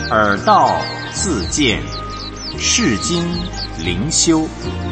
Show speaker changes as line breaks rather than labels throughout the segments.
耳道自见，世经灵修。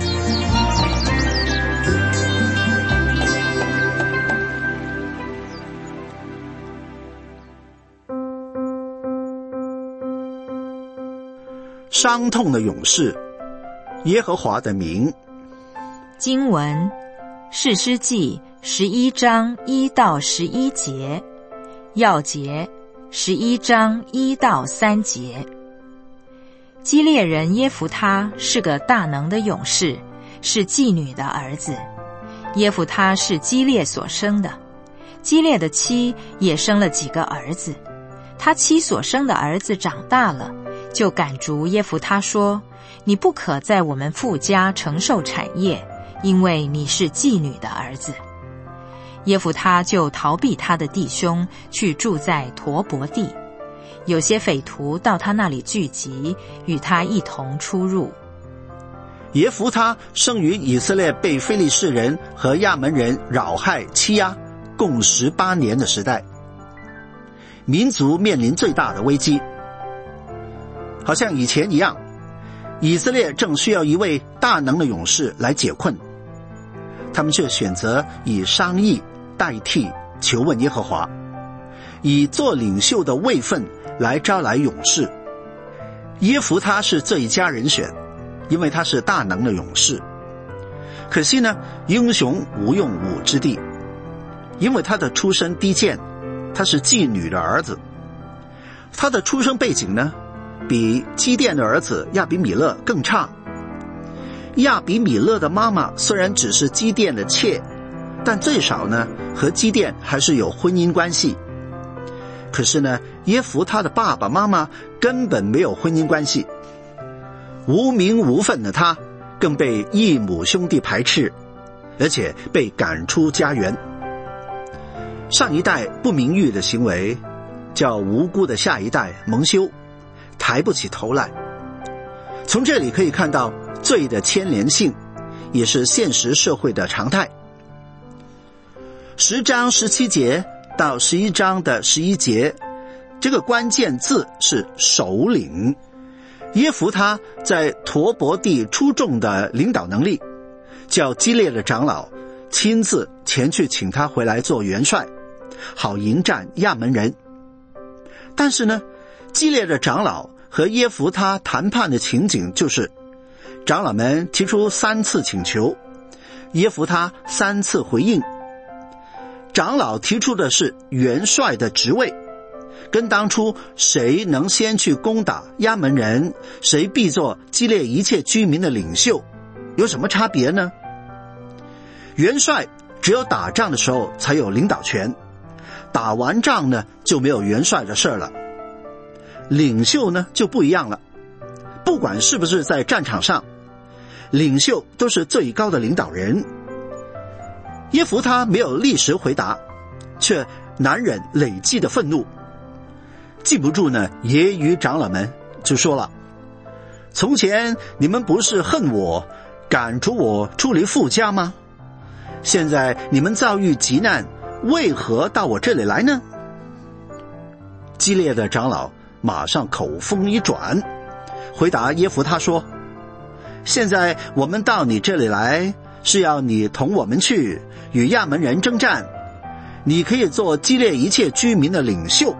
伤痛的勇士，耶和华的名。
经文士师记11章1到11节，要节11章1到3节。基列人耶弗他是个大能的勇士，是妓女的儿子。耶弗他是基列所生的，基列的妻也生了几个儿子。他妻所生的儿子长大了，就赶逐耶弗他说：你不可在我们父家承受产业，因为你是妓女的儿子。耶弗他就逃避他的弟兄，去住在陀伯地。有些匪徒到他那里聚集，与他一同出入。
耶弗他生于以色列被非利士人和亚门人扰害欺压共18年的时代，民族面临最大的危机。好像以前一样，以色列正需要一位大能的勇士来解困，他们却选择以商议代替求问耶和华，以做领袖的位分来招来勇士。耶弗他是最佳人选，因为他是大能的勇士。可惜呢，英雄无用武之地，因为他的出身低贱，他是妓女的儿子。他的出生背景呢，比基甸的儿子亚比米勒更差。亚比米勒的妈妈虽然只是基甸的妾，但最少呢，和基甸还是有婚姻关系。可是呢，耶弗他的爸爸妈妈根本没有婚姻关系，无名无分的他更被异母兄弟排斥，而且被赶出家园。上一代不名誉的行为，叫无辜的下一代蒙羞，抬不起头来。从这里可以看到罪的牵连性，也是现实社会的常态。10章17节到11章的11节，这个关键字是首领。耶弗他在陀伯地出众的领导能力，叫基列的长老亲自前去请他回来做元帅，好迎战亚门人。但是呢，基列的长老和耶弗他谈判的情景就是，长老们提出3次请求，耶弗他3次回应。长老提出的是元帅的职位，跟当初谁能先去攻打亚门人，谁必做基列一切居民的领袖，有什么差别呢？元帅只有打仗的时候才有领导权，打完仗呢就没有元帅的事了。领袖呢就不一样了，不管是不是在战场上，领袖都是最高的领导人。耶弗他没有立时回答，却难忍累积的愤怒，禁不住呢，揶揄长老们，就说了：从前你们不是恨我，赶逐我出离父家吗？现在你们遭遇急难，为何到我这里来呢？基列的长老马上口风一转，回答耶弗他说：现在我们到你这里来，是要你同我们去与亚门人征战，你可以做基列一切居民的领袖。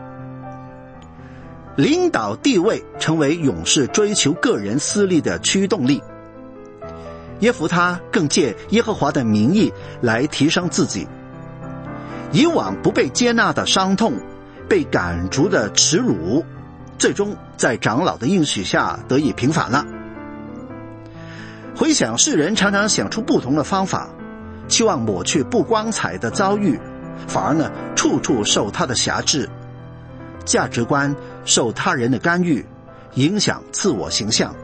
领导地位成为勇士追求个人私利的驱动力。耶弗他更借耶和华的名义来提升自己，以往不被接纳的伤痛，被赶逐的耻辱，最终在长老的应许下得以平反了。回想世人常常想出不同的方法，期望抹去不光彩的遭遇，反而呢处处受他的辖制，价值观受他人的干预，影响自我形象。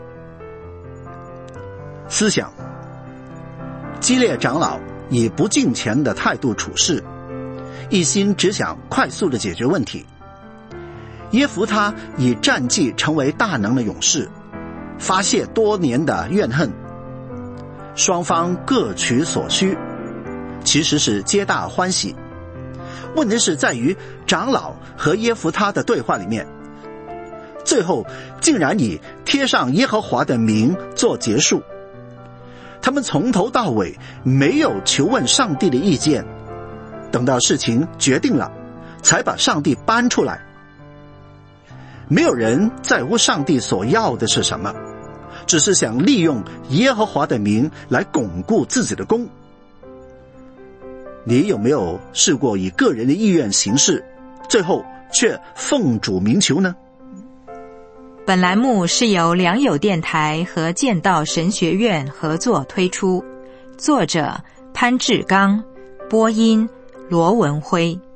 思想，基列长老以不敬虔的态度处事，一心只想快速的解决问题。耶弗他以战绩成为大能的勇士，发泄多年的怨恨。双方各取所需，其实是皆大欢喜。问题是在于长老和耶弗他的对话里面， 最后竟然以贴上耶和华的名做结束。他们从头到尾没有求问上帝的意见，等到事情决定了，才把上帝搬出来。没有人在乎上帝所要的是什么，只是想利用耶和华的名来巩固自己的功。你有没有试过以个人的意愿行事，最后却奉主名求呢？
本栏目是由良友电台和剑道神学院合作推出，作者潘志刚，播音罗文辉。